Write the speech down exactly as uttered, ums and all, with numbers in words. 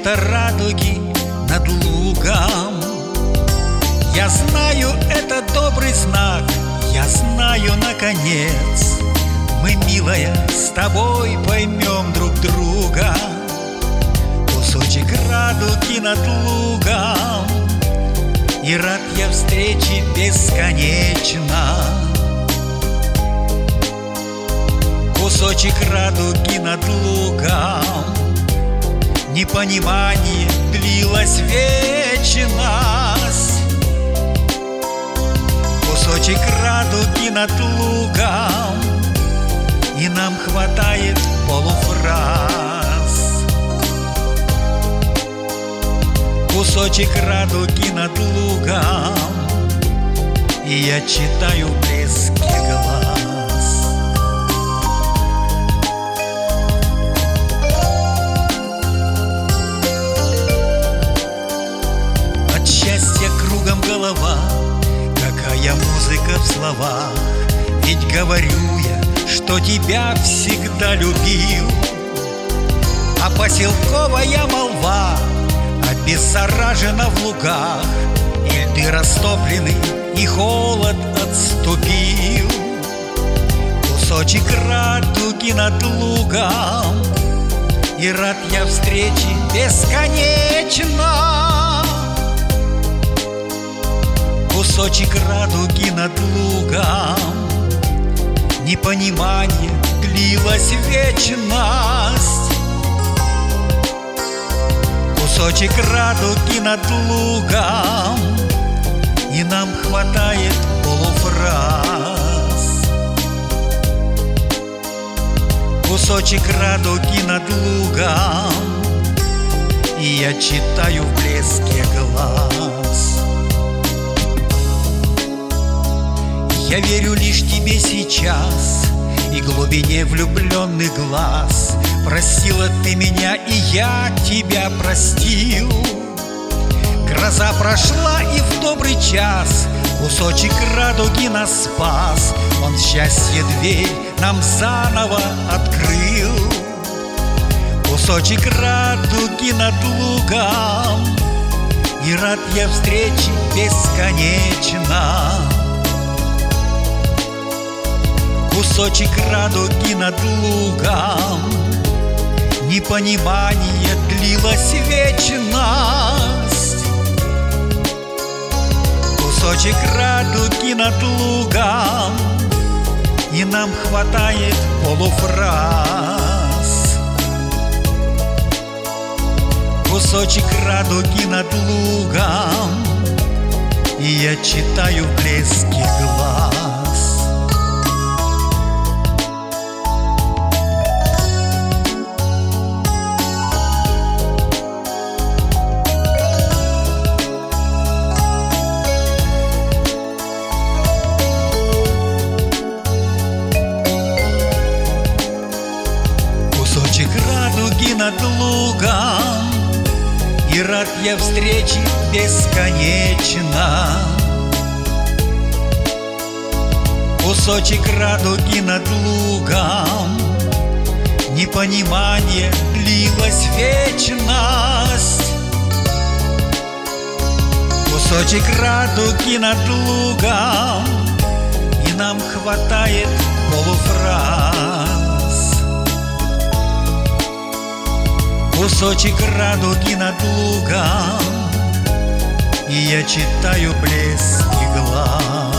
фото радуги над лугом. Я знаю, это добрый знак, я знаю, наконец, мы, милая, с тобой поймем друг друга. Кусочек радуги над лугом, и рад я встрече бесконечно. Кусочек радуги над лугом, непонимание длилось вечность. Кусочек радуги над лугом, и нам хватает полуфраз. Кусочек радуги над лугом, и я читаю в блеске глаз. От счастья кругом голова, какая музыка в словах. Ведь говорю я, что тебя всегда любил. А поселковая молва обеззаражена в лугах, и льды растоплены, и холод отступил. Кусочек радуги над лугом, и рад я встрече бесконечно. Кусочек радуги над лугом, непонимание длилось вечность. Кусочек радуги над лугом, и нам хватает полуфраз. Кусочек радуги над лугом, и я читаю в блеске глаз. Я верю лишь тебе сейчас и глубине влюбленных глаз. Простила ты меня, и я тебя простил. Гроза прошла, и в добрый час кусочек радуги нас спас. Он счастье дверь нам заново открыл. Кусочек радуги над лугом, и рад я встрече бесконечно. Кусочек радуги над лугом, непонимание длилось вечность. Кусочек радуги над лугом, и нам хватает полуфраз. Кусочек радуги над лугом, и я читаю в блеске глаз. Кусочек радуги над лугом, и рад я встрече бесконечно. Кусочек радуги над лугом, непонимание длилось вечность. Кусочек радуги над лугом, и нам хватает полуфраз. Кусочек радуги над лугом, и я читаю в блеске глаз.